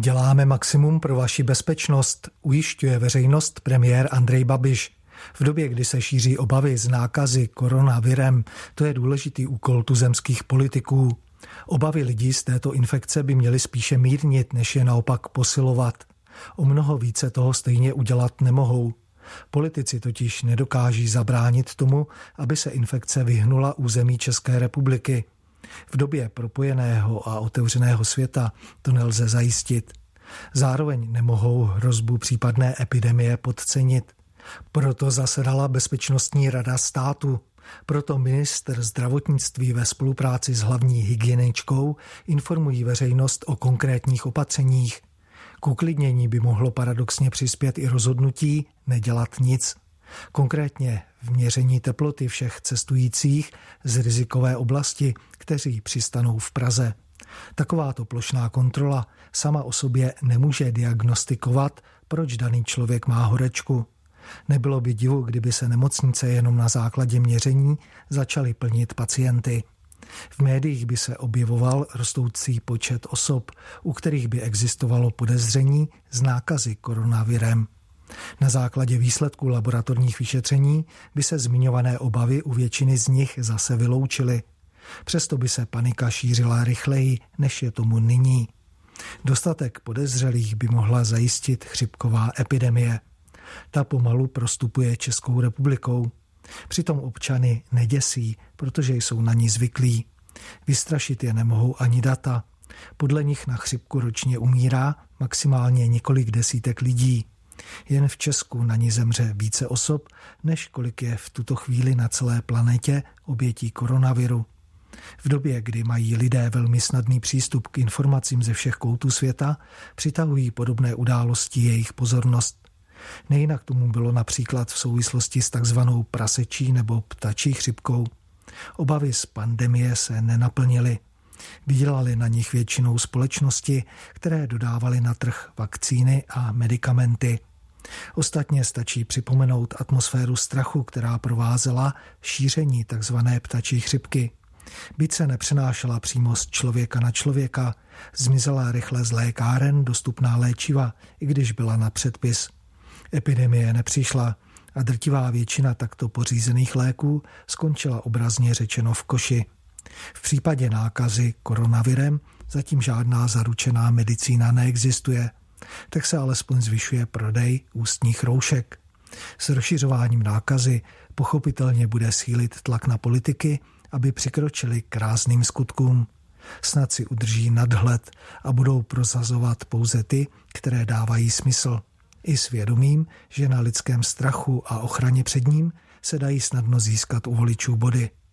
Děláme maximum pro vaši bezpečnost, ujišťuje veřejnost premiér Andrej Babiš. V době, kdy se šíří obavy z nákazy koronavirem, to je důležitý úkol tuzemských politiků. Obavy lidí z této infekce by měly spíše mírnit, než je naopak posilovat. O mnoho více toho stejně udělat nemohou. Politici totiž nedokáží zabránit tomu, aby se infekce vyhnula území České republiky. V době propojeného a otevřeného světa to nelze zajistit. Zároveň nemohou hrozbu případné epidemie podcenit. Proto zasedala Bezpečnostní rada státu. Proto ministr zdravotnictví ve spolupráci s hlavní hygieničkou informují veřejnost o konkrétních opatřeních. K uklidnění by mohlo paradoxně přispět i rozhodnutí nedělat nic. Konkrétně v měření teploty všech cestujících z rizikové oblasti, kteří přistanou v Praze. Takováto plošná kontrola sama o sobě nemůže diagnostikovat, proč daný člověk má horečku. Nebylo by divu, kdyby se nemocnice jenom na základě měření začaly plnit pacienty. V médiích by se objevoval rostoucí počet osob, u kterých by existovalo podezření z nákazy koronavirem. Na základě výsledků laboratorních vyšetření by se zmiňované obavy u většiny z nich zase vyloučily. Přesto by se panika šířila rychleji, než je tomu nyní. Dostatek podezřelých by mohla zajistit chřipková epidemie. Ta pomalu prostupuje Českou republikou. Přitom občany neděsí, protože jsou na ní zvyklí. Vystrašit je nemohou ani data. Podle nich na chřipku ročně umírá maximálně několik desítek lidí. Jen v Česku na ní zemře více osob, než kolik je v tuto chvíli na celé planetě obětí koronaviru. V době, kdy mají lidé velmi snadný přístup k informacím ze všech koutů světa, přitahují podobné události jejich pozornost. Nejinak tomu bylo například v souvislosti s takzvanou prasečí nebo ptačí chřipkou. Obavy z pandemie se nenaplnily. Vydělaly na nich většinou společnosti, které dodávaly na trh vakcíny a medikamenty. Ostatně stačí připomenout atmosféru strachu, která provázela šíření takzvané ptačí chřipky. Byť se nepřenášela přímo z člověka na člověka, zmizela rychle z lékáren dostupná léčiva, i když byla na předpis. Epidemie nepřišla a drtivá většina takto pořízených léků skončila obrazně řečeno v koši. V případě nákazy koronavirem zatím žádná zaručená medicína neexistuje, tak se alespoň zvyšuje prodej ústních roušek. S rozšiřováním nákazy pochopitelně bude sílit tlak na politiky, aby přikročili k rázným skutkům. Snad si udrží nadhled a budou prosazovat pouze ty, které dávají smysl. I s vědomím, že na lidském strachu a ochraně před ním se dají snadno získat u voličů body.